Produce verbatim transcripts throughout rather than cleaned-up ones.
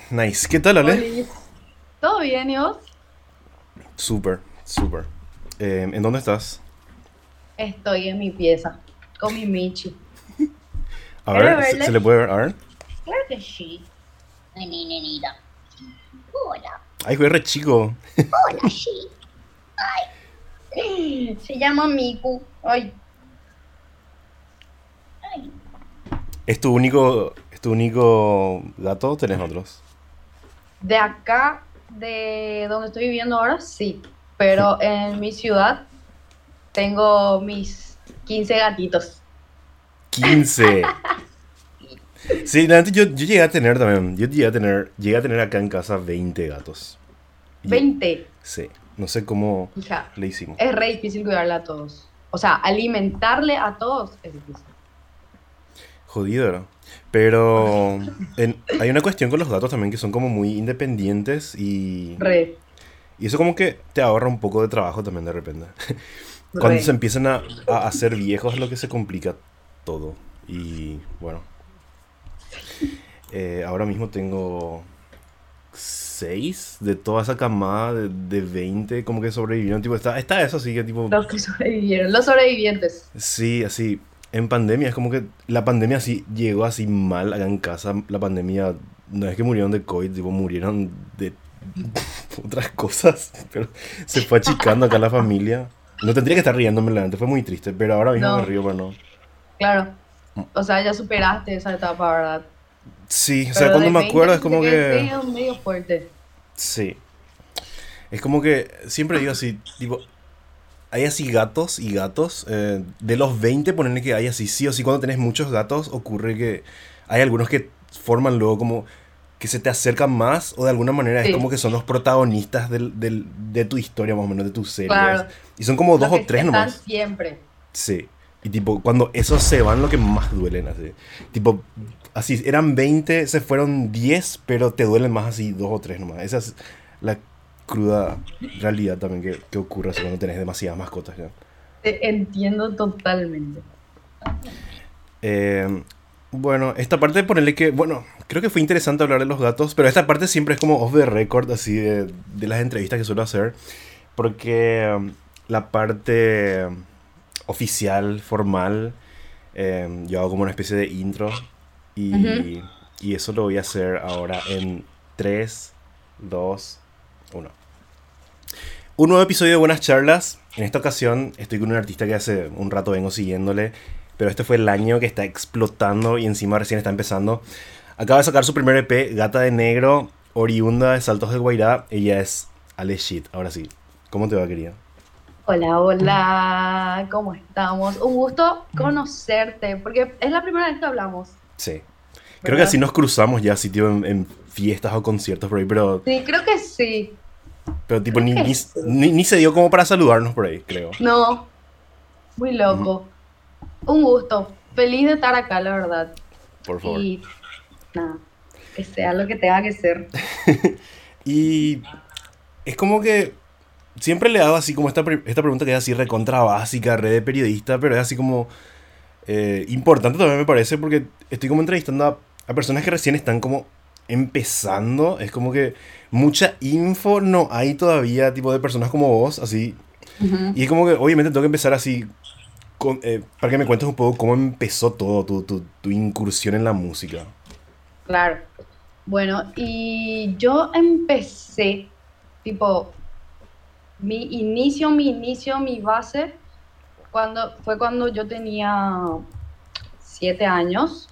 Nice. ¿Qué tal, Ale? Oli, ¿todo bien, y vos? Súper, súper. Eh, ¿en dónde estás? Estoy en mi pieza con mi Michi. A ¿Querés ver, ¿se, se verle? le puede ver? A ver. Claro que sí. Neni, nenita. Hola, Ay, güey, re chico. hola, sí. Se llama Miku. Ay, ay. ¿Es tu único, es tu único gato o tenés otros? De acá, de donde estoy viviendo ahora, sí. Pero en mi ciudad tengo mis quince gatitos. Quince. Sí, la neta, yo, yo llegué a tener también. Yo llegué a tener, llegué a tener acá en casa veinte gatos. Y Veinte. sí, no sé cómo Hija, le hicimos. es re difícil cuidarle a todos. O sea, alimentarle a todos es difícil. Jodido, ¿no? Pero en- hay una cuestión con los gatos también que son como muy independientes y, Re, y eso como que te ahorra un poco de trabajo también de repente. Cuando se re. empiezan a, a hacer viejos es lo que se complica todo. Y bueno, eh, ahora mismo tengo seis de toda esa camada de, de veinte como que sobrevivieron. Tipo, está, está eso así que tipo, Los que sobrevivieron, los sobrevivientes. sí, así. En pandemia es como que la pandemia así llegó así mal acá en casa. La pandemia no es que murieron de COVID, tipo murieron de otras cosas. Pero se fue achicando acá la familia. No tendría que estar riéndome la antes, fue muy triste, pero ahora mismo me No, río, pero no. claro. O sea, ya superaste esa etapa, ¿verdad? Sí, o sea, Pero cuando de me veinte acuerdo es así se como quede que... medio, medio fuerte. Sí, es como que siempre digo así, tipo, hay así gatos y gatos. Eh, de los veinte ponerle que hay así, sí o sí, cuando tenés muchos gatos ocurre que hay algunos que forman luego como que se te acercan más o de alguna manera es como Sí, que son los protagonistas del, del- de tu historia más o menos, de tu serie. ¿ves? claro. Y son como dos Los o que tres están nomás. siempre. Sí. Y tipo, cuando esos se van, lo que más duelen, así. Tipo, así, eran veinte se fueron diez pero te duelen más así dos o tres nomás. Esa es la cruda realidad también que, que ocurre así cuando tenés demasiadas mascotas ya. Te entiendo totalmente. Eh, bueno, esta parte de ponerle que, bueno, creo que fue interesante hablar de los gatos, pero esta parte siempre es como off the record, así de, de las entrevistas que suelo hacer, porque um, la parte oficial, formal, eh, yo hago como una especie de intro Ujú. y, y eso lo voy a hacer ahora en tres dos uno. Un nuevo episodio de Buenas Charlas. En esta ocasión estoy con un artista que hace un rato vengo siguiéndole, pero este fue el año que está explotando y encima recién está empezando. Acaba de sacar su primer E P, Gata de Negro, oriunda de Saltos de Guairá. Ella es Ale Shit. Ahora sí, ¿cómo te va, querida? Hola, hola, ¿cómo estamos? Un gusto conocerte, porque es la primera vez que hablamos, Sí. Creo que así ¿verdad? nos cruzamos ya, así, tío, en, en fiestas o conciertos por ahí, pero, Sí, creo que sí, pero tipo, creo ni, que ni, sí. ni, ni se dio como para saludarnos por ahí, creo. No, muy Ujú. loco. Un gusto. Feliz de estar acá, la verdad. Por favor. Y nada, que sea lo que tenga que ser. Y es como que siempre le hago así como esta, pre- esta pregunta que es así recontra básica, red de periodista, pero es así como eh, importante también me parece porque estoy como entrevistando a, a personas que recién están como empezando. Es como que mucha info no hay todavía, tipo de personas como vos, así. Y Ujú. es como que obviamente tengo que empezar así, con- eh, para que me cuentes un poco cómo empezó todo, tu, tu, tu incursión en la música. Claro. Bueno, y yo empecé, tipo, mi inicio, mi inicio, mi base, cuando, fue cuando yo tenía siete años.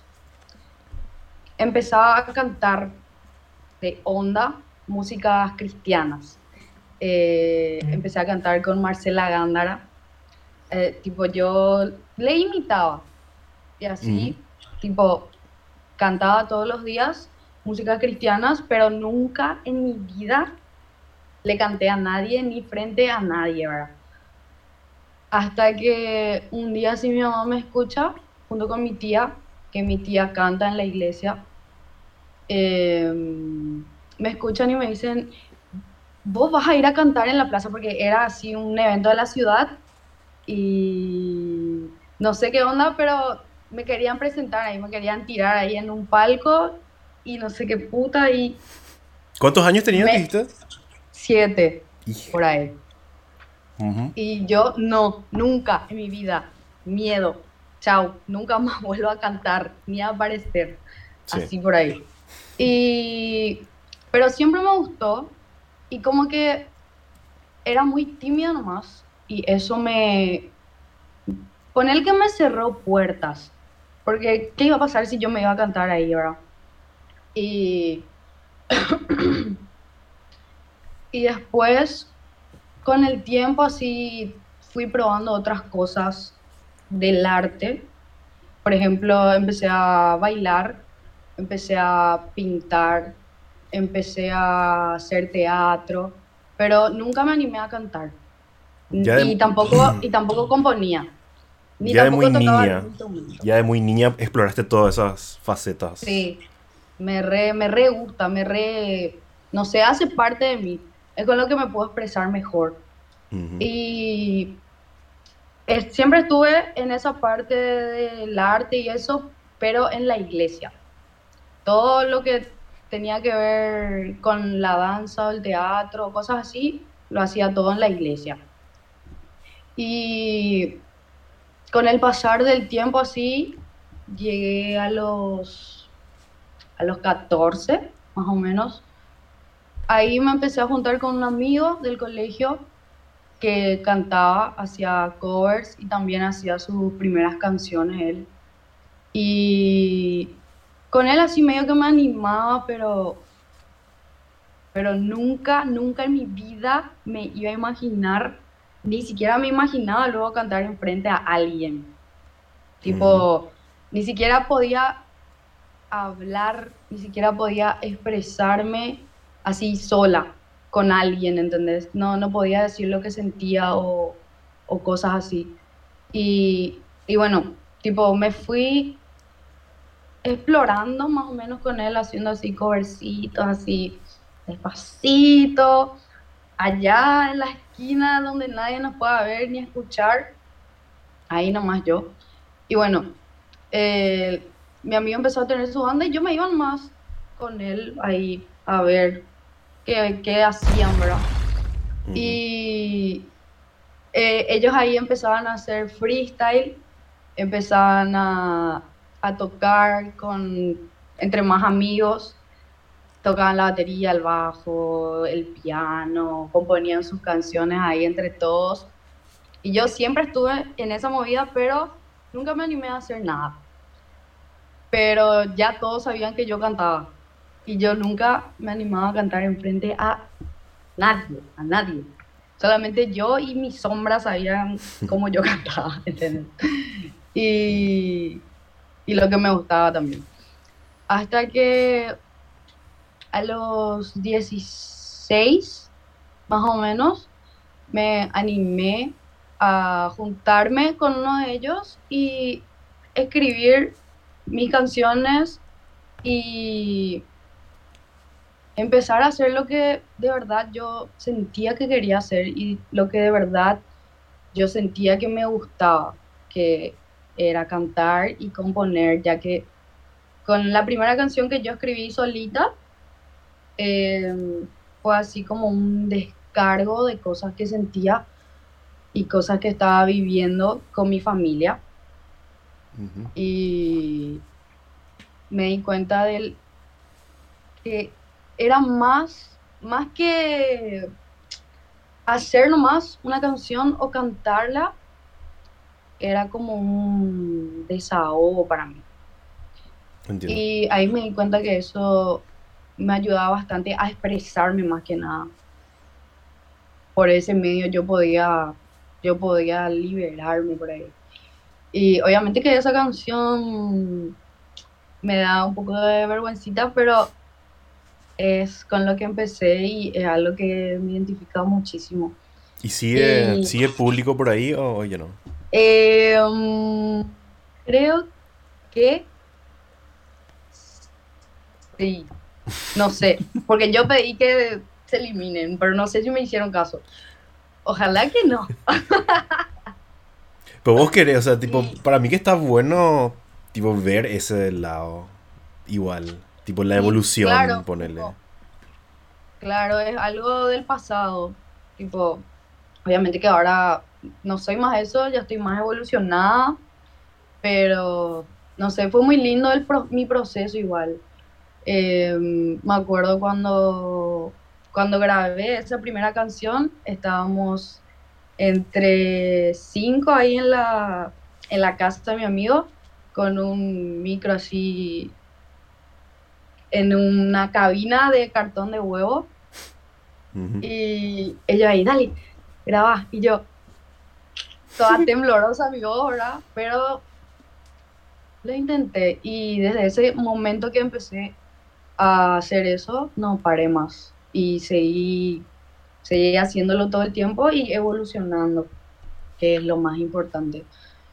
Empezaba a cantar de onda músicas cristianas. Eh, empecé a cantar con Marcela Gándara. Eh, tipo, yo le imitaba y Ujú. así, tipo, cantaba todos los días músicas cristianas, pero nunca en mi vida le canté a nadie ni frente a nadie, ¿verdad? Hasta que un día sí mi mamá me escucha junto con mi tía, que mi tía canta en la iglesia, eh, me escuchan y me dicen, vos vas a ir a cantar en la plaza porque era así un evento de la ciudad y no sé qué onda, pero me querían presentar ahí, me querían tirar ahí en un palco y no sé qué puta y... ¿Cuántos años tenías, Me, dijiste? siete, Hija. por ahí. Ujú. Y yo no, nunca en mi vida, miedo, chao, nunca más vuelvo a cantar ni a aparecer, Sí. así por ahí. Y, pero siempre me gustó y como que era muy tímida nomás y eso me, con el que me cerró puertas, porque ¿qué iba a pasar si yo me iba a cantar ahí, verdad? Y, y después, con el tiempo así, fui probando otras cosas del arte. Por ejemplo, empecé a bailar, empecé a pintar, empecé a hacer teatro, pero nunca me animé a cantar. Ya de, Y tampoco, y tampoco componía, ni ya de muy tampoco tocaba niña, algún instrumento. ya de muy niña exploraste todas esas facetas. Sí, me re, me re gusta, me re, no sé, hace parte de mí. Es con lo que me puedo expresar mejor. Ujú. Y es- siempre estuve en esa parte del arte y eso, pero en la iglesia. Todo lo que tenía que ver con la danza o el teatro, cosas así, lo hacía todo en la iglesia. Y con el pasar del tiempo así, llegué a los, a los catorce más o menos. Ahí me empecé a juntar con un amigo del colegio que cantaba, hacía covers y también hacía sus primeras canciones él. Y con él así medio que me animaba, pero, pero nunca, nunca en mi vida me iba a imaginar, ni siquiera me imaginaba luego cantar enfrente a alguien. Ujú. Tipo, ni siquiera podía hablar, ni siquiera podía expresarme así sola con alguien, ¿entendés? No, no podía decir lo que sentía o, o cosas así. Y, y bueno, tipo, me fui explorando más o menos con él, haciendo así covercitos, así despacito, allá en la esquina donde nadie nos pueda ver ni escuchar, ahí nomás yo. Y bueno, eh, mi amigo empezó a tener su banda y yo me iba más con él ahí a ver qué, qué hacían, ¿verdad? Ujú. Y eh, ellos ahí empezaban a hacer freestyle, empezaban a, a tocar con, entre más amigos, tocaban la batería, el bajo, el piano, componían sus canciones ahí entre todos. Y yo siempre estuve en esa movida, pero nunca me animé a hacer nada. Pero ya todos sabían que yo cantaba. Y yo nunca me animaba a cantar enfrente a nadie, a nadie. Solamente yo y mis sombras sabían cómo yo cantaba, ¿entendés? Y, y lo que me gustaba también. Hasta que a los dieciséis más o menos, me animé a juntarme con uno de ellos y escribir mis canciones y empezar a hacer lo que de verdad yo sentía que quería hacer y lo que de verdad yo sentía que me gustaba, que era cantar y componer, ya que con la primera canción que yo escribí solita, eh, fue así como un descargo de cosas que sentía y cosas que estaba viviendo con mi familia. Ujú. Y me di cuenta del que era más, más que hacer nomás una canción o cantarla, era como un desahogo para mí. Entiendo. Y ahí me di cuenta que eso me ayudaba bastante a expresarme más que nada. Por ese medio yo podía, yo podía liberarme por ahí. Y obviamente que esa canción me da un poco de vergüencita, pero es con lo que empecé y es algo que me identifica muchísimo. ¿Y sigue, Y sigue público por ahí o, o ya no? eh, mm, creo que sí, no sé, porque yo pedí que se eliminen, pero no sé si me hicieron caso. Ojalá que no. Pero vos querés, o sea, tipo, Y, para mí que está bueno, tipo, ver ese lado igual. Tipo, la y evolución, claro, ponerle. tipo, Claro, es algo del pasado. Tipo, obviamente que ahora no soy más eso, ya estoy más evolucionada, pero no sé, fue muy lindo el pro- mi proceso igual. Eh, me acuerdo cuando, cuando grabé esa primera canción, estábamos entre cinco ahí en la, en la casa de mi amigo, con un micro así en una cabina de cartón de huevo, Ujú. y ella ahí, dale, grabá, y yo, toda temblorosa mi voz, ¿verdad? Pero lo intenté, y desde ese momento que empecé a hacer eso, no paré más, y seguí, seguí haciéndolo todo el tiempo y evolucionando, que es lo más importante.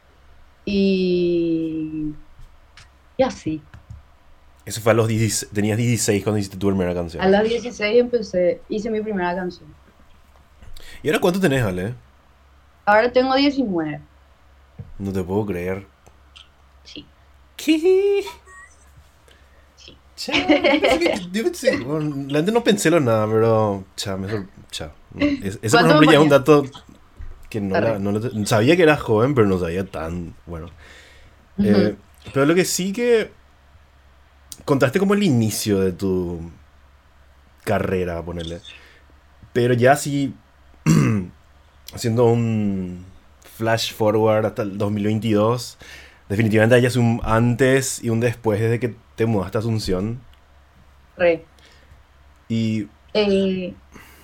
Y, y así. Eso fue a los dieciséis, tenías dieciséis cuando hiciste tu primera A canción. los dieciséis empecé, hice mi primera canción. ¿Y ahora cuánto tenés, Ale? Ahora tengo diecinueve. No te puedo creer. Sí, ¿Qué? sí. Cha, yo pensé que. Yo pensé, bueno, la gente no pensé lo nada, pero. Cha, me sor- cha. No. Es- ese, por ¿Cuánto me ejemplo, ya es un ponías? dato que no la. Arre. No lo- sabía que era joven, pero no sabía tan. Bueno. Ujú. Eh, pero lo que sí que. Contaste como el inicio de tu carrera, ponerle. Pero ya sí. Haciendo un flash forward hasta el dos mil veintidós. Definitivamente hay un antes y un después desde que te mudaste a Asunción. Re. Y Eh,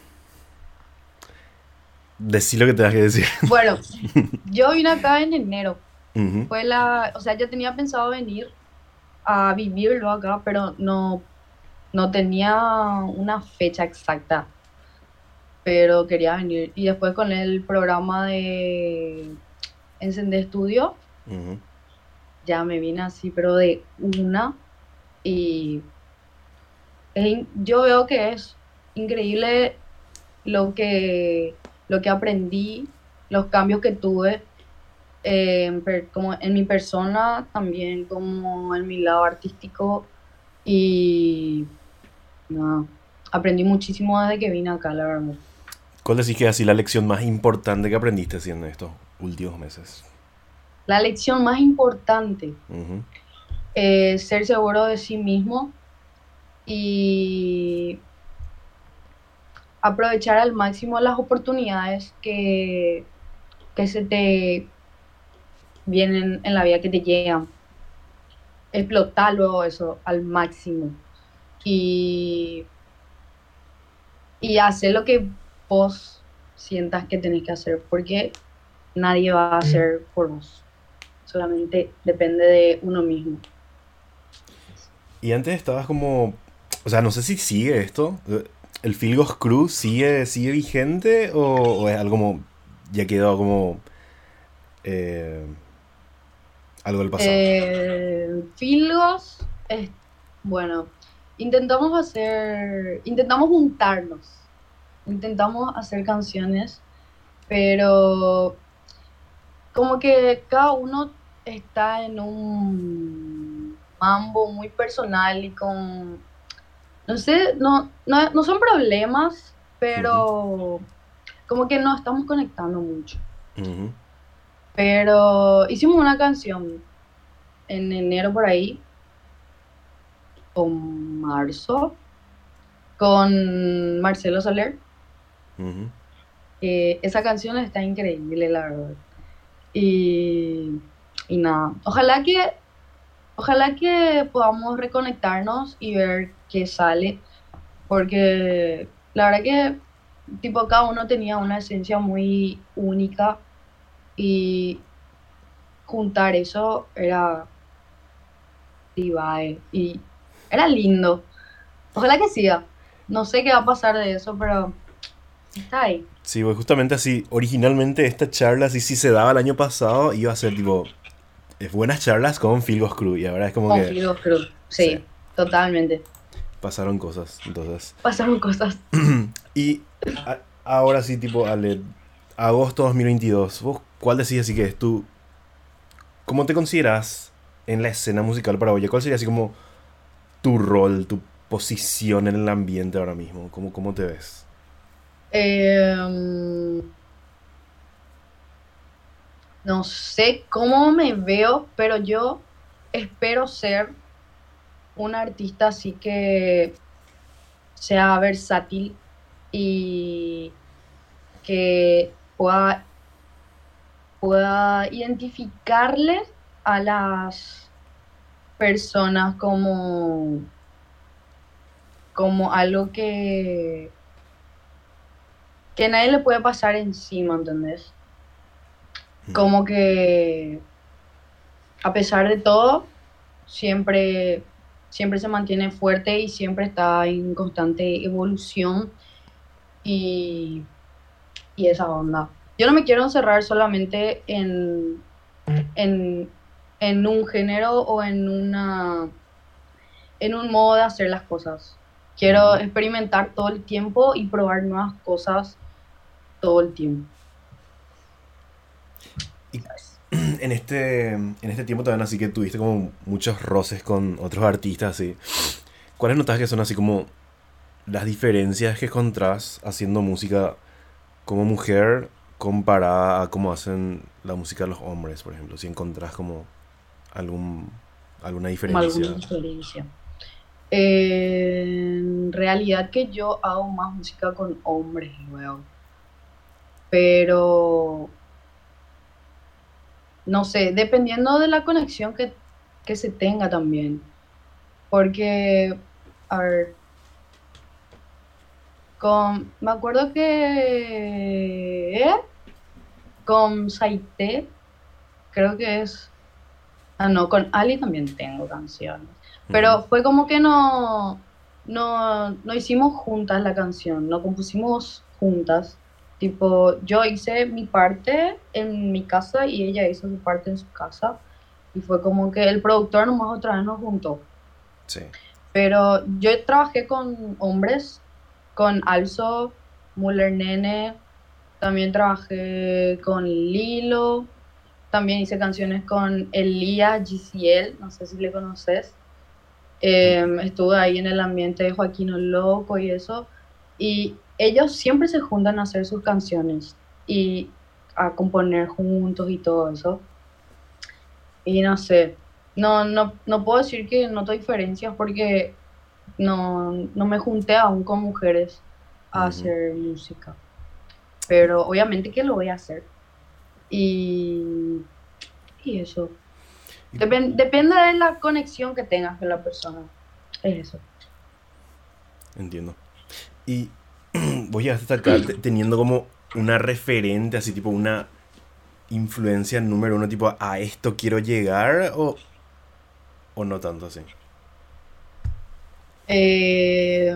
decí lo que tengas que decir. bueno, yo vine acá en enero. Ujú, Fue la, o sea, yo tenía pensado venir a vivirlo acá, pero no, no tenía una fecha exacta, pero quería venir. Y después con el programa de Encender Estudio, ujú. ya me vine así, pero de una. Y es in- yo veo que es increíble lo que, lo que aprendí, los cambios que tuve, eh, en per- como en mi persona, también como en mi lado artístico. Y nada, aprendí muchísimo desde que vine acá, la verdad. ¿Cuál decís que es así la lección más importante que aprendiste así en estos últimos meses? La lección más importante Ujú, es ser seguro de sí mismo y aprovechar al máximo las oportunidades que, que se te vienen en la vida, que te llegan. Explotar luego eso al máximo y, y hacer lo que vos sientas que tenés que hacer, porque nadie va a hacer por vos, solamente depende de uno mismo. y antes estabas como. O sea, no sé si sigue esto. ¿El Filgos Cruz sigue, sigue vigente o, o es algo como. Ya quedó como. eh, algo del pasado? Eh, Filgos, es, bueno, intentamos hacer, intentamos juntarnos, intentamos hacer canciones, pero como que cada uno está en un mambo muy personal y con, no sé, no, no, no son problemas, Ujú, pero como que no estamos conectando mucho. ujú, Pero hicimos una canción en enero por ahí, o marzo, con Marcelo Soler. ujú. Eh, esa canción está increíble, la verdad. Y, y nada, ojalá que Ojalá que podamos reconectarnos y ver qué sale, porque la verdad que tipo cada uno tenía una esencia muy única y juntar eso era divae y era lindo. Ojalá que siga. No sé qué va a pasar de eso, pero está ahí, Sí, pues justamente así. Originalmente esta charla, así si se daba el año pasado, iba a ser tipo. eh, Buenas charlas con Filgos Cruz. Y ahora es como con que. Filgos Cruz. Sí, Sí, totalmente. pasaron cosas. Entonces. Pasaron cosas. Y a- ahora sí, tipo, Ale, agosto dos mil veintidós, ¿vos cuál decís así que es tu... ¿Cómo te consideras en la escena musical paraguaya? ¿Cuál sería así como tu rol, tu posición en el ambiente ahora mismo? ¿Cómo, cómo te ves? Em, no sé cómo me veo, pero yo espero ser un artista así que sea versátil y que pueda, pueda identificarle a las personas como, como algo que, que nadie le puede pasar encima, ¿entendés? Mm, Como que a pesar de todo, siempre, siempre se mantiene fuerte y siempre está en constante evolución y, y esa onda. Yo no me quiero encerrar solamente en, en, en un género o en una, en un modo de hacer las cosas. Quiero ujú. experimentar todo el tiempo y probar nuevas cosas todo el tiempo, Y ¿sabes? en este, en este tiempo también así que tuviste como muchos roces con otros artistas, así. ¿Cuáles notas que son así como las diferencias que encontrás haciendo música como mujer comparada a cómo hacen la música los hombres, por ejemplo? Si encontrás como algún, alguna Como alguna diferencia. diferencia. Eh, en realidad que yo hago más música con hombres luego, pero no sé, dependiendo de la conexión que, que se tenga también, porque, a ver, con, me acuerdo que eh, con Saité, creo que es, ah no, con Ali también tengo canciones, Ujú. pero fue como que no, no, no hicimos juntas la canción, no compusimos juntas. Tipo, yo hice mi parte en mi casa y ella hizo su parte en su casa. Y fue como que el productor nomás otra vez nos juntó. Sí. Pero yo trabajé con hombres, con Also, Muller Nene, también trabajé con Lilo, también hice canciones con Elías G C L, no sé si le conoces. Eh, estuve ahí en el ambiente de Joaquín el Loco y eso. Y ellos siempre se juntan a hacer sus canciones y a componer juntos y todo eso. Y no sé, no, no, no puedo decir que noto diferencias porque no, no me junté aún con mujeres a Ujú. hacer música, pero obviamente que lo voy a hacer. Y, y eso, Y- Depen- depende de la conexión que tengas con la persona. Es eso. Entiendo. Y voy a hasta acá te- teniendo como una referente, así tipo una influencia número uno, tipo a esto quiero llegar o, o no tanto así. Eh,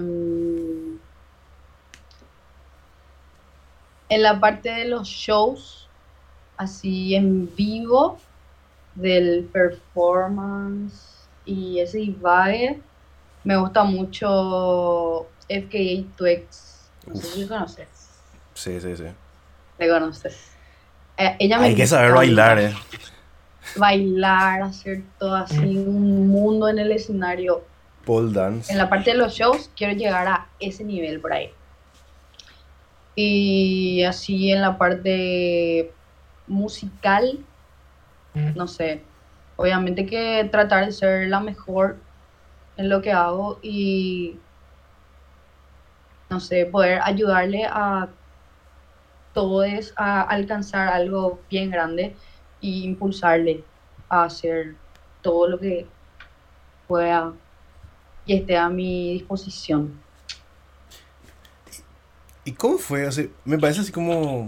en la parte de los shows, así en vivo, del performance y ese vibe, me gusta mucho F K A Twigs. No sé si le Uf, conoces. sí, sí, sí. Le conoces. Eh, ella me Hay que saber bailar, encanta eh. bailar, hacer todo así, un mundo en el escenario. Pole En dance. la parte de los shows, quiero llegar a ese nivel por ahí. Y así en la parte musical, no sé. Obviamente que tratar de ser la mejor en lo que hago y, no sé, poder ayudarle a todos a alcanzar algo bien grande y impulsarle a hacer todo lo que pueda y esté a mi disposición. ¿Y cómo fue? O sea, me parece así como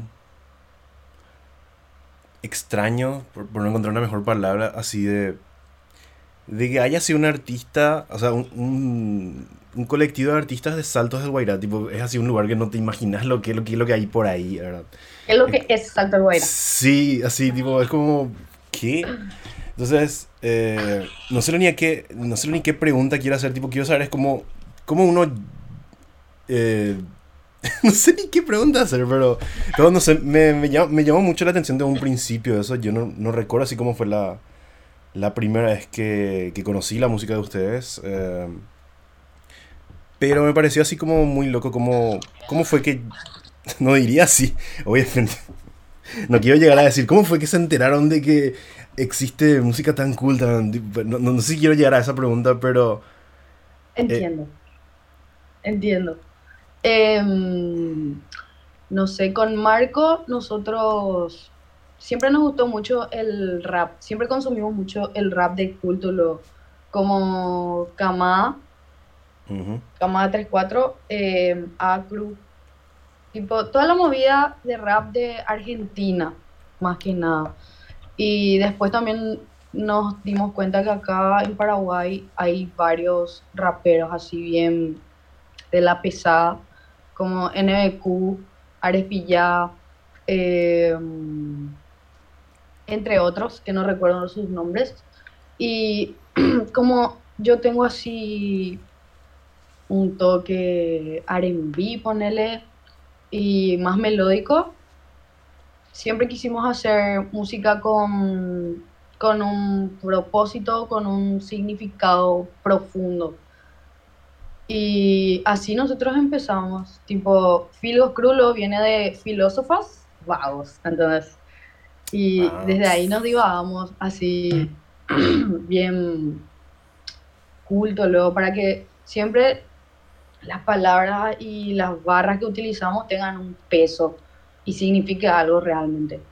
extraño, por, por no encontrar una mejor palabra, así de, de que haya sido un artista, o sea, un, un, un colectivo de artistas de Saltos del Guairá, tipo, es así un lugar que no te imaginas lo que, lo que, lo que hay por ahí, ¿verdad? Es lo Es- que es Salto al Guaira. sí, así, tipo, es como, ¿qué? Entonces, eh, no sé ni a qué, no sé ni qué pregunta quiero hacer, tipo, quiero saber es como, cómo uno, eh, no sé ni qué pregunta hacer, pero, pero no sé, me, me, llamó, me llamó mucho la atención de un principio eso, yo no, no recuerdo así cómo fue la, la primera vez que, que conocí la música de ustedes. Eh, pero me pareció así como muy loco, como, ¿cómo fue que, no diría así, obviamente, no quiero llegar a decir, ¿cómo fue que se enteraron de que existe música tan cool? Tan, no, no, no sé si quiero llegar a esa pregunta, pero... eh, Entiendo, entiendo. Em, no sé, con Marco nosotros siempre nos gustó mucho el rap, siempre consumimos mucho el rap de culto, lo, como Kama, ujú, Kama tres cuatro, eh, Acru, tipo, toda la movida de rap de Argentina, más que nada. Y después también nos dimos cuenta que acá en Paraguay hay varios raperos así bien de la pesada, como N B Q, Arespillá, eh, entre otros, que no recuerdo sus nombres. Y como yo tengo así un toque R and B, ponele, y más melódico, siempre quisimos hacer música con, con un propósito, con un significado profundo. Y así nosotros empezamos, tipo, Filos Crulo viene de filósofos vagos, entonces, y ah, desde ahí nos divagamos así, bien culto luego, para que siempre las palabras y las barras que utilizamos tengan un peso y signifique algo realmente.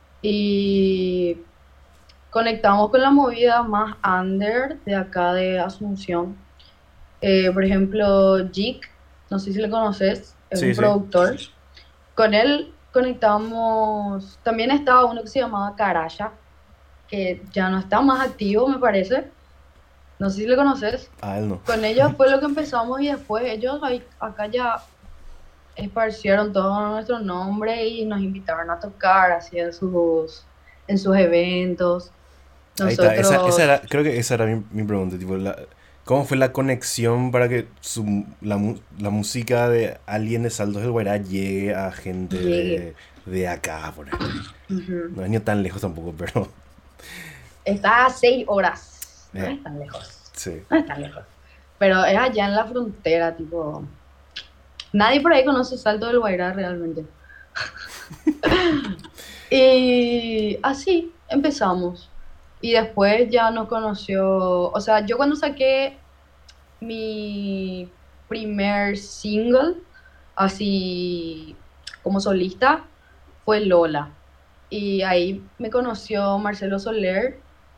Y conectamos con la movida más under de acá de Asunción. Eh, por ejemplo, Jig, no sé si le conoces, es sí, un sí. productor. Con él conectamos, también estaba uno que se llamaba Caraya, que ya no está más activo, me parece. No sé si le conoces. A él no. Con ellos fue lo que empezamos y después ellos ahí, acá ya esparcieron todo nuestro nombre y nos invitaron a tocar así en sus, en sus eventos. Ahí está, esa, esa era, Nosotros, creo que esa era mi, mi pregunta, tipo, la- ¿cómo fue la conexión para que su, la, mu- la música de alguien de Saltos del Guairá llegue a gente llegué. de, de acá, por ejemplo? Ujú. No es ni tan lejos tampoco, pero... Está a seis horas. No eh, es tan lejos. sí. No es tan lejos. Pero es allá en la frontera, tipo. Nadie por ahí conoce Salto del Guairá realmente. Y así empezamos. Y después ya nos conoció. O sea, yo cuando saqué mi primer single, así como solista, fue Lola. Y ahí me conoció Marcelo Soler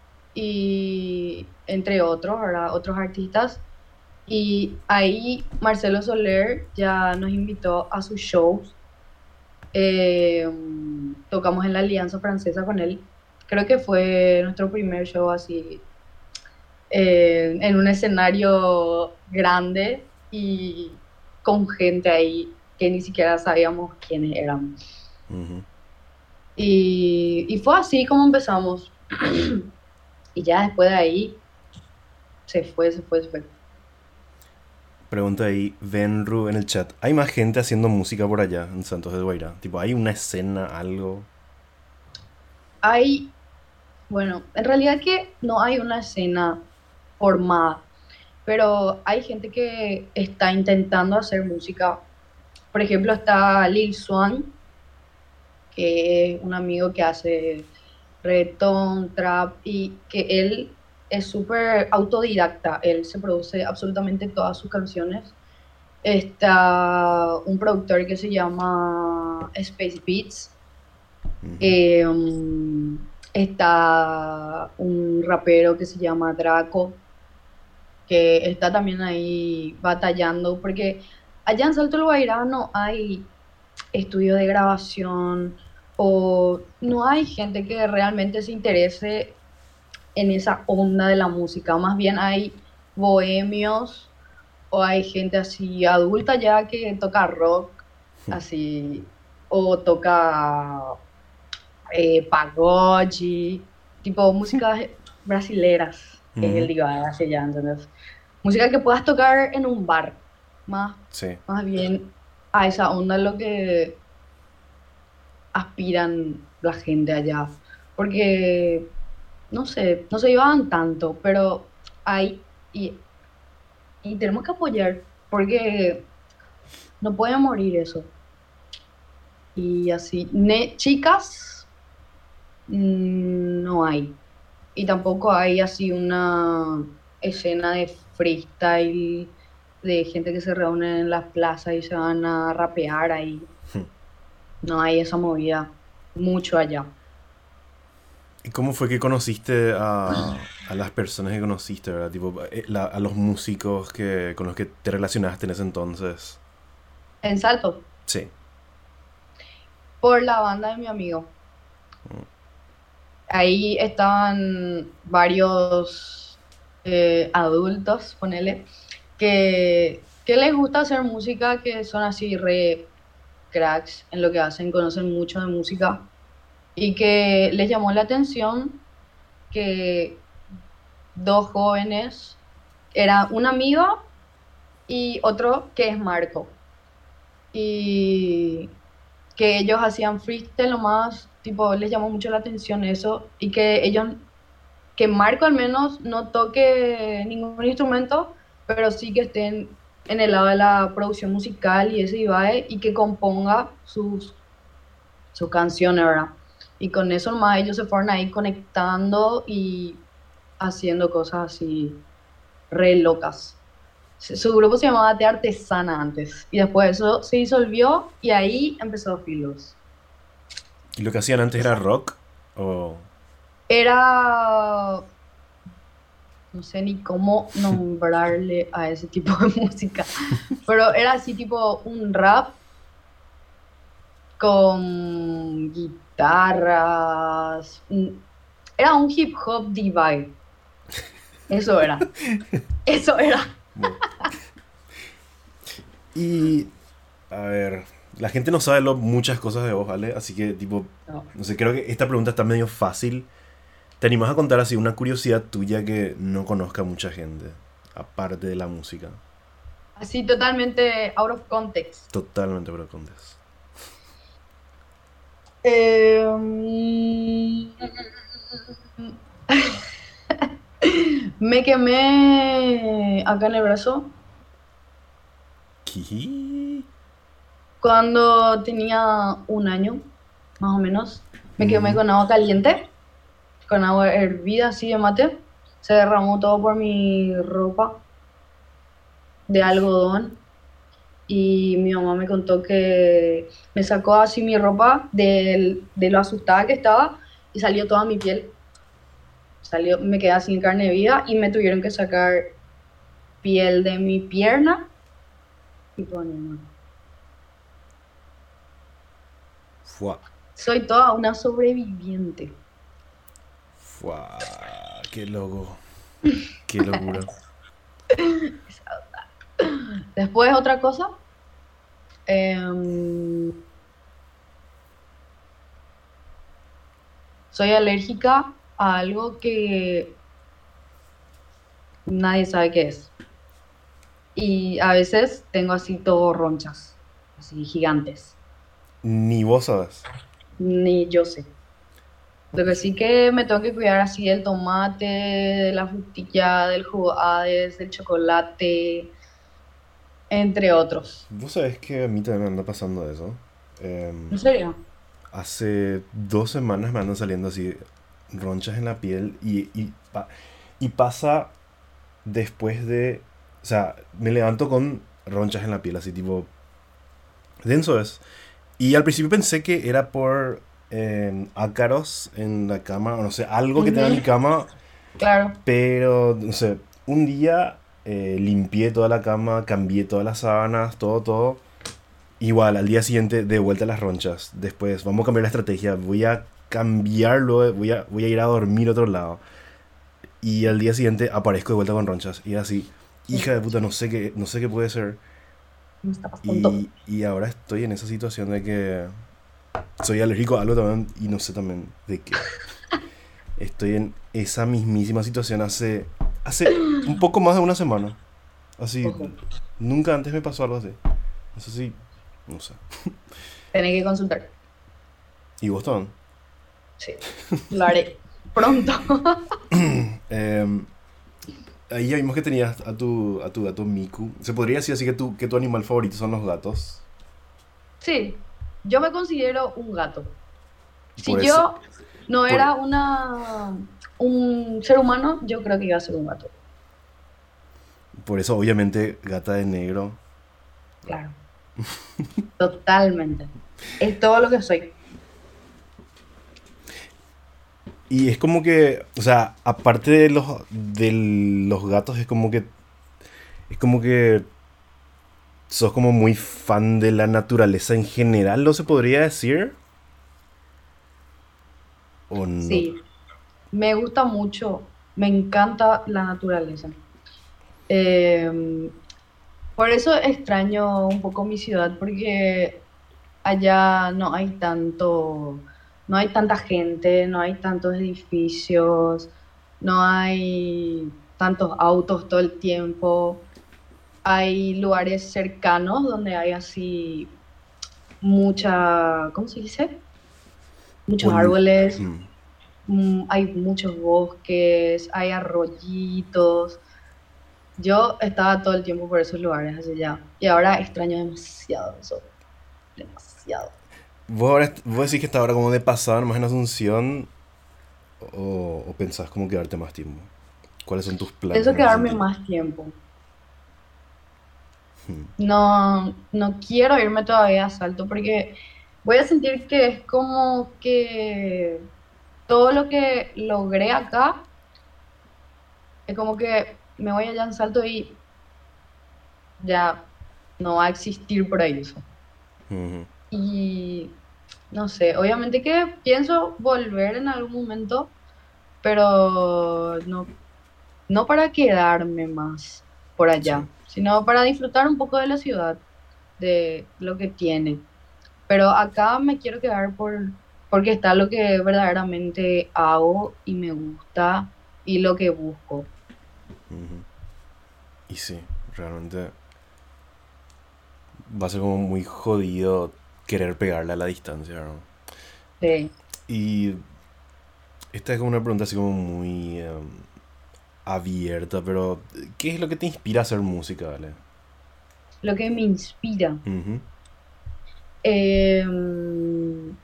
y entre otros, ¿verdad? Otros artistas. Y ahí Marcelo Soler ya nos invitó a sus shows. Eh, tocamos en la Alianza Francesa con él. Creo que fue nuestro primer show así, eh, en un escenario grande y con gente ahí que ni siquiera sabíamos quiénes eran. Ujú. Y, y fue así como empezamos. Y ya después de ahí se fue, se fue, se fue. Pregunta ahí, Benru en el chat. ¿Hay más gente haciendo música por allá en Santos del Guairá? Tipo, ¿hay una escena, algo? Hay, bueno, en realidad que no hay una escena formada, pero hay gente que está intentando hacer música. Por ejemplo, está Lil Swan, que es un amigo que hace reggaetón, trap, y que él es súper autodidacta, él se produce absolutamente todas sus canciones. Está un productor que se llama Space Beats. Ujú. Eh, um, está un rapero que se llama Draco, que está también ahí batallando, porque allá en Salto del Guairá no hay estudio de grabación o no hay gente que realmente se interese en esa onda de la música, más bien hay bohemios o hay gente así adulta ya que toca rock, así, o toca eh, pagode, tipo músicas brasileras, es el Ujú. diva hacia allá, ¿entendés? Música que puedas tocar en un bar, más, Sí. más bien a esa onda es lo que aspiran la gente allá, porque, no sé, no se llevaban tanto, pero hay, y, y tenemos que apoyar. porque no puede morir eso. Y así, ne- chicas, mm, no hay. Y tampoco hay así una escena de freestyle de gente que se reúne en las plazas y se van a rapear ahí. No hay esa movida mucho allá. ¿Y cómo fue que conociste a, a las personas que conociste, verdad? Tipo, eh, la- a los músicos que, con los que te relacionaste en ese entonces. En Salto, Sí. por la banda de mi amigo. Ahí estaban varios eh, adultos, ponele, que, que les gusta hacer música, que son así re cracks en lo que hacen, conocen mucho de música y que les llamó la atención que dos jóvenes, era un amigo y otro que es Marco, y que ellos hacían freestyle nomás, tipo, les llamó mucho la atención eso y que ellos que Marco al menos no toque ningún instrumento, pero sí que esté en, en el lado de la producción musical y ese ibae, y que componga sus, sus canciones, ¿verdad? Y con eso nomás ellos se fueron ahí conectando y haciendo cosas así re locas. Su su grupo se llamaba De Artesana antes, y después eso se disolvió y ahí empezó Filos. ¿Y lo que hacían antes era rock? O... Era no sé ni cómo nombrarle a ese tipo de música, pero era así tipo un rap con guitarras, un- era un hip hop divide, eso era, eso era. Bueno. Y, a ver, la gente no sabe lo- muchas cosas de vos, ¿vale? Así que, tipo, No. no sé, creo que esta pregunta está medio fácil. ¿Te animás a contar así una curiosidad tuya que no conozca mucha gente, aparte de la música? Así totalmente out of context. Totalmente pro condes. Eh, Me quemé acá en el brazo ¿Qué? cuando tenía un año, más o menos. Me quemé Mm. con agua caliente, con agua hervida así de mate. Se derramó todo por mi ropa de algodón y mi mamá me contó que me sacó así mi ropa del- de lo asustada que estaba y salió toda mi piel. Salió, me quedé sin carne viva y me tuvieron que sacar piel de mi pierna y ponerme. Fua. Soy toda una sobreviviente. Fua. Qué loco. Qué locura. Después otra cosa, em, soy alérgica a algo que nadie sabe qué es. Y a veces tengo así todo ronchas, así gigantes. Ni vos sabes. Ni yo sé. Lo que sí que me tengo que cuidar así del tomate, de la frutilla, del jugo Hades, del chocolate, entre otros. Vos sabés que a mí también me anda pasando eso. Em, ¿En serio? hace dos semanas me andan saliendo así ronchas en la piel y, y, pa- y pasa después de... O sea, me levanto con ronchas en la piel, así tipo... Denso es. Y al principio pensé que era por em, ácaros en la cama, o no sé, algo que tenga en mi Ujú, cama, claro. pero, no sé, un día eh, limpié toda la cama, cambié todas las sábanas, todo, todo. Igual, al día siguiente, de vuelta a las ronchas. Después, vamos a cambiar la estrategia. Voy a cambiarlo, voy a, voy a ir a dormir a otro lado. Y al día siguiente aparezco de vuelta con ronchas. Y así, hija Sí, de puta, no sé qué, no sé qué puede ser. me está pasando. Y, y ahora estoy en esa situación de que soy alérgico a algo también y no sé también de qué. Estoy en esa mismísima situación hace, hace un poco más de una semana. Así, Ojo, nunca antes me pasó algo así. Eso sí, no sé. tenés que consultar. ¿Y vos también? Sí, lo haré pronto. Em, ahí ya vimos que tenías a tu, a tu gato Miku. ¿Se podría decir así que tu, que tu animal favorito son los gatos? Sí, yo me considero un gato. Si Por eso, yo no por, era una, un ser humano, yo creo que iba a ser un gato. por eso obviamente gata de negro. Claro, totalmente. Es todo lo que soy. Y es como que, o sea, aparte de los, de los gatos, es como que, es como que sos como muy fan de la naturaleza en general, ¿lo se podría decir? ¿O no? Sí, me gusta mucho, me encanta la naturaleza. Eh, por eso extraño un poco mi ciudad, porque allá no hay tanto, no hay tanta gente, no hay tantos edificios, no hay tantos autos todo el tiempo. Hay lugares cercanos donde hay así mucha, ¿cómo se dice? Muchos Pol- árboles, mm. mm, hay muchos bosques, hay arroyitos. Yo estaba todo el tiempo por esos lugares hacia allá y ahora extraño demasiado eso, demasiado. ¿Vos, ahora, vos decís que está ahora como de pasada nomás en Asunción o, o pensás como quedarte más tiempo? ¿Cuáles son tus planes Pienso en ese quedarme sentido? más tiempo. Hmm. No, no quiero irme todavía a Salto porque voy a sentir que es como que todo lo que logré acá es como que me voy allá en Salto y ya no va a existir por ahí eso. Ujú. Y no sé, obviamente que pienso volver en algún momento, pero no, no para quedarme más por Sí. allá, sino para disfrutar un poco de la ciudad, de lo que tiene. Pero acá me quiero quedar por, porque está lo que verdaderamente hago y me gusta y lo que busco. Ujú. Y sí, realmente va a ser como muy jodido querer pegarle a la distancia, ¿no? Sí. Y esta es como una pregunta así como muy em, abierta, pero ¿qué es lo que te inspira a hacer música, vale? Lo que me inspira. Ujú. em,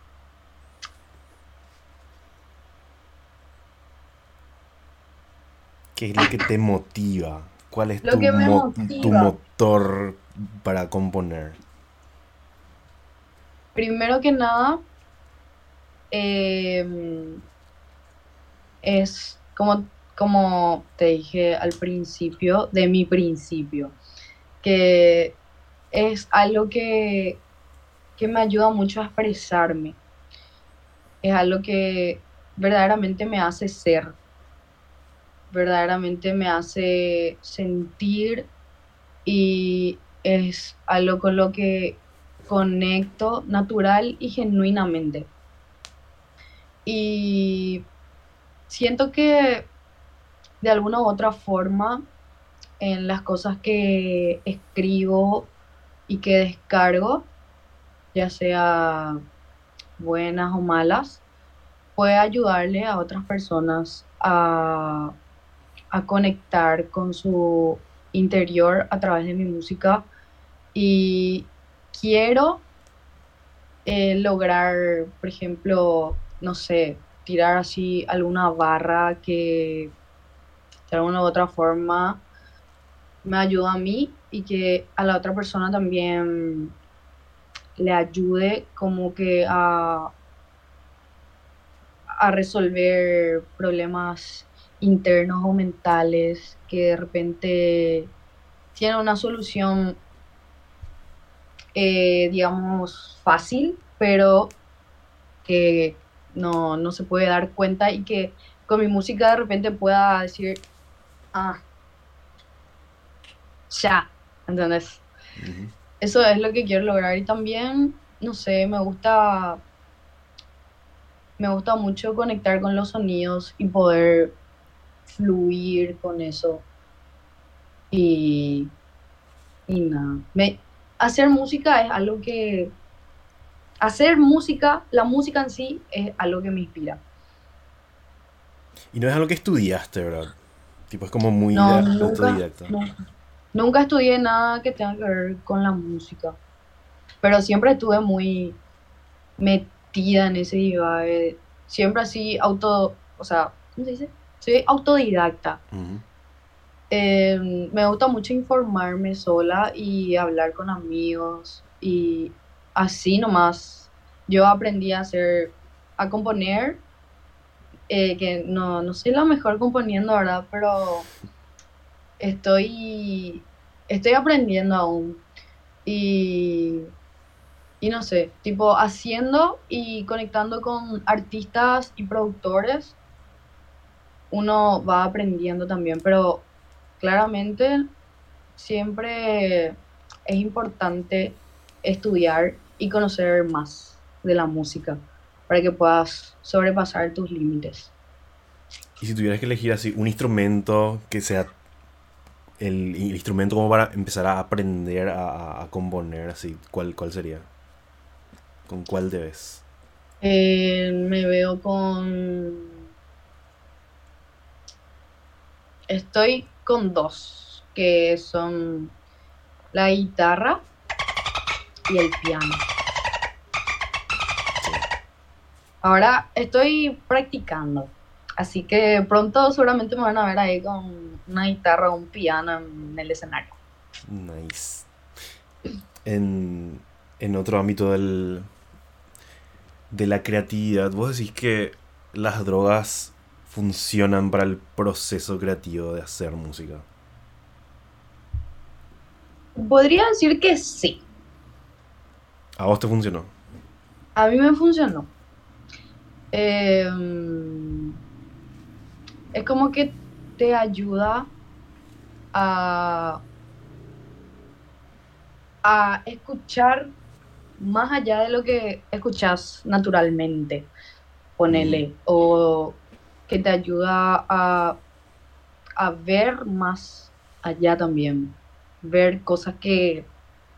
¿Qué es lo que te motiva? ¿Cuál es lo tu, que me mo- tu motiva, motor para componer? primero que nada, em, es como, como te dije al principio, de mi principio, que es algo que, que me ayuda mucho a expresarme, es algo que verdaderamente me hace ser, verdaderamente me hace sentir y es algo con lo que conecto natural y genuinamente. Y siento que de alguna u otra forma en las cosas que escribo y que descargo, ya sea buenas o malas, puede ayudarle a otras personas a, a conectar con su interior a través de mi música. Y quiero eh, lograr, por ejemplo, no sé, tirar así alguna barra que de alguna u otra forma me ayuda a mí y que a la otra persona también le ayude como que a, a resolver problemas internos o mentales que de repente tienen una solución, eh, digamos, fácil, pero que no, no se puede dar cuenta y que con mi música de repente pueda decir, ah, ya, ¿entendés? Ujú. Eso es lo que quiero lograr y también, no sé, me gusta, me gusta mucho conectar con los sonidos y poder fluir con eso y, y nada. Me, hacer música es algo que, hacer música, la música en sí es algo que me inspira. Y no es algo que estudiaste, ¿verdad? Tipo, es como muy No, de nunca, autodidacta. nunca, nunca estudié nada que tenga que ver con la música, pero siempre estuve muy metida en ese divague, siempre así auto, o sea, ¿cómo se dice? Soy autodidacta. Ujú. Eh, me gusta mucho informarme sola y hablar con amigos y así nomás. Yo aprendí a hacer, a componer, eh, que no, no soy la mejor componiendo, ¿verdad? Pero estoy, estoy aprendiendo aún. Y, y no sé, tipo haciendo y conectando con artistas y productores, uno va aprendiendo también, pero claramente siempre es importante estudiar y conocer más de la música para que puedas sobrepasar tus límites. Y si tuvieras que elegir así un instrumento que sea el, el instrumento como para empezar a aprender a, a- a componer, así, ¿cuál, cuál sería? ¿Con cuál te ves? Eh, me veo con... Estoy con dos, que son la guitarra y el piano. Sí. Ahora estoy practicando, así que pronto seguramente me van a ver ahí con una guitarra o un piano en el escenario. Nice. En, en otro ámbito del, de la creatividad, vos decís que las drogas funcionan para el proceso creativo de hacer música. Podría decir que sí, ¿A vos te funcionó? a mí me funcionó. Eh, es como que te ayuda a, a escuchar más allá de lo que escuchas naturalmente, Ujú, ponele, o que te ayuda a, a ver más allá también, ver cosas que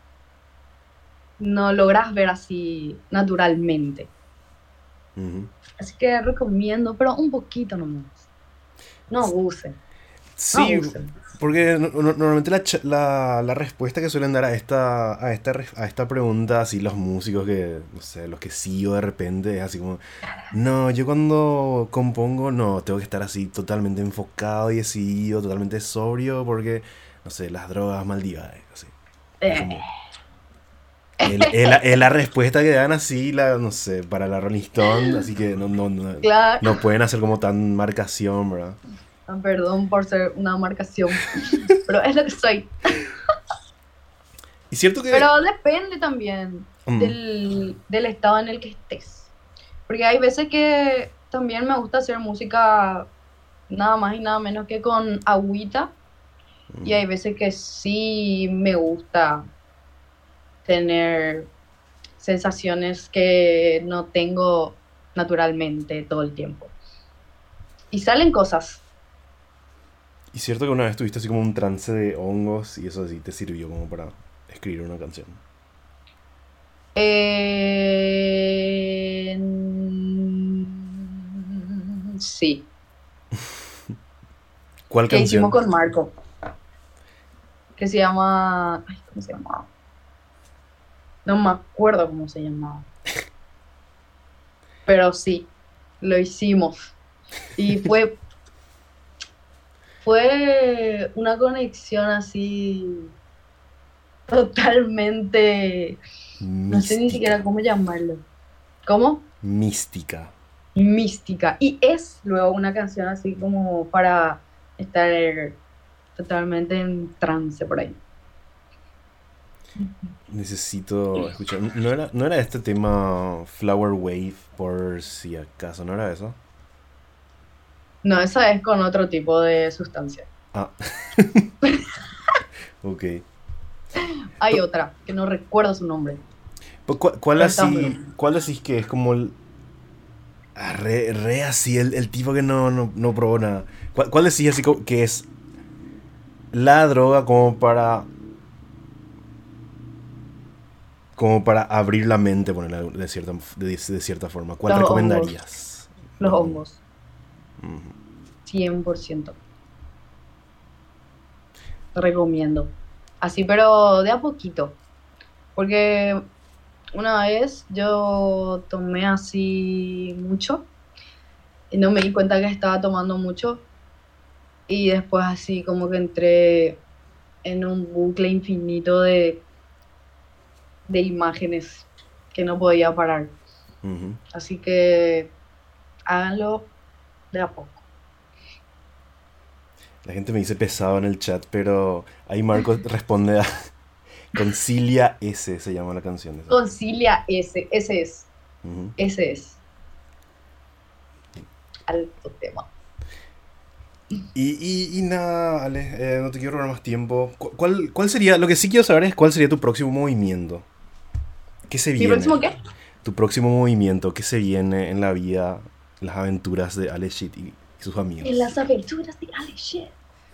no logras ver así naturalmente. ujú. Así que recomiendo, pero un poquito nomás. No abusen, no Sí, abusen. porque no- no- normalmente la, ch- la, la respuesta que suelen dar a esta, a esta, res- a esta pregunta, así los músicos que, no sé, los que sigo de repente, es así como, no, yo cuando compongo, no, tengo que estar así totalmente enfocado y decidido, totalmente sobrio, porque, no sé, las drogas Maldivas, así. Es Eh, como, es, es la, es la respuesta que dan así, la, no sé, para la Rolling Stone, así que no, no, no, claro, no pueden hacer como tan marcación, ¿verdad? ah, perdón por ser una marcación, pero es lo que soy. Y cierto que... Pero depende también mm, del, del estado en el que estés. Porque hay veces que también me gusta hacer música nada más y nada menos que con agüita. Y hay veces que sí me gusta tener sensaciones que no tengo naturalmente todo el tiempo. Y salen cosas. y cierto que una vez tuviste así como un trance de hongos y eso así te sirvió como para escribir una canción. Eh, sí, ¿Cuál que hicimos canción? con Marco, que se llama, ay, ¿cómo se llamaba? No me acuerdo cómo se llamaba, pero sí, lo hicimos. Y fue, fue una conexión así totalmente, no sé ni Mística. siquiera cómo llamarlo. ¿Cómo? Mística. Mística. Y es luego una canción así como para estar totalmente en trance por ahí. Necesito escuchar. ¿No era, no era este tema Flower Wave por si acaso? ¿No era eso? No, esa es con otro tipo de sustancia. Ah, ok. Hay P- otra, que no recuerdo su nombre, p- ¿Cuál, cuál pero está muy así, buena. cuál así que es como el, ah, re, re así, el, el tipo que no, no, no probó nada? ¿Cuál, cuál decís así como que es la droga como para como para abrir la mente, ponerla de cierta, de, de cierta forma? ¿Cuál Los hongos, recomendarías? los Los hongos. hongos, cien por ciento. recomiendo. Así, pero de a poquito. Porque una vez yo tomé así mucho y no me di cuenta que estaba tomando mucho. Y después así como que entré en un bucle infinito de, de imágenes que no podía parar. Ujú. Así que háganlo de a poco. La gente me dice pesado en el chat, pero ahí Marco responde a Concilia S, se llama la canción esa. Concilia ese, ese es, Ujú. ese es. Alto tema. Y, y, y nada, Ale, eh, no te quiero robar más tiempo. Cu- ¿Cuál, ¿Cuál sería, lo que sí quiero saber es cuál sería tu próximo movimiento? ¿Qué se ¿Mi viene? próximo qué? Tu próximo movimiento, ¿qué se viene en la vida, en las aventuras de Ale Shit y, y sus amigos? En las aventuras de Ali Shit.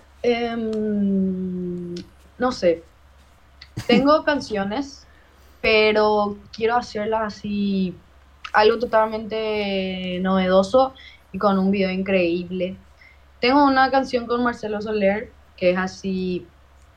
Em, no sé. Tengo canciones, pero quiero hacerlas así, algo totalmente novedoso y con un video increíble. Tengo una canción con Marcelo Soler que es así,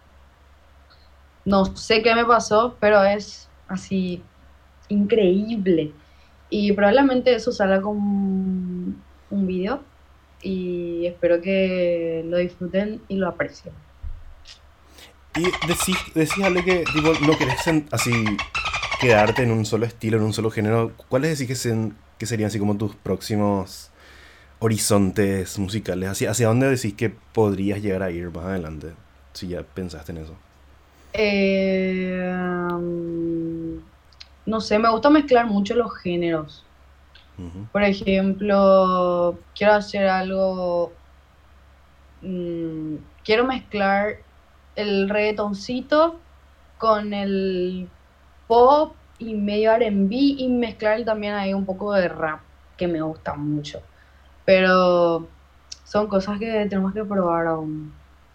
no sé qué me pasó, pero es así increíble. Y probablemente eso salga con un video y espero que lo disfruten y lo aprecien. Y decís, decís Ale, que tipo, no querés en- así quedarte en un solo estilo, en un solo género. ¿Cuáles decís que, sen- que serían así como tus próximos horizontes musicales? ¿Hacia, hacia dónde decís que podrías llegar a ir más adelante? Si ya pensaste en eso. Eh, um, no sé, me gusta mezclar mucho los géneros. Ujú. Por ejemplo, quiero hacer algo, mm, quiero mezclar el reggaetoncito con el pop y medio R and B y mezclar también ahí un poco de rap, que me gusta mucho. Pero son cosas que tenemos que probar aún.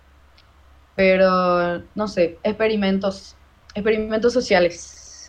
Pero, no sé, experimentos, experimentos sociales.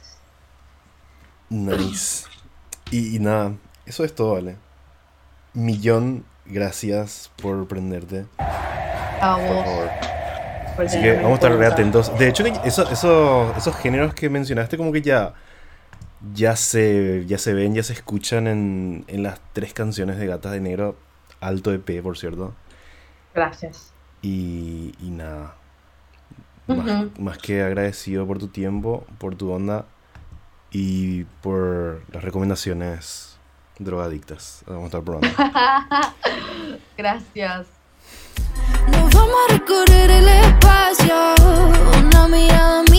Nice. Y, y nada, eso es todo, Ale. Millón gracias por prenderte, A por vos favor. por Así que tenerme vamos a en estar re cuenta. atentos. De hecho, que eso, eso- esos géneros que mencionaste como que ya, ya, se, ya se ven, ya se escuchan en, en las tres canciones de Gatas de Negro. Alto E P, por cierto. Gracias. Y, y nada, más, Ujú. más que agradecido por tu tiempo, por tu onda y por las recomendaciones drogadictas. Vamos a estar probando. Gracias. Nos vamos a recorrer el espacio, una mirada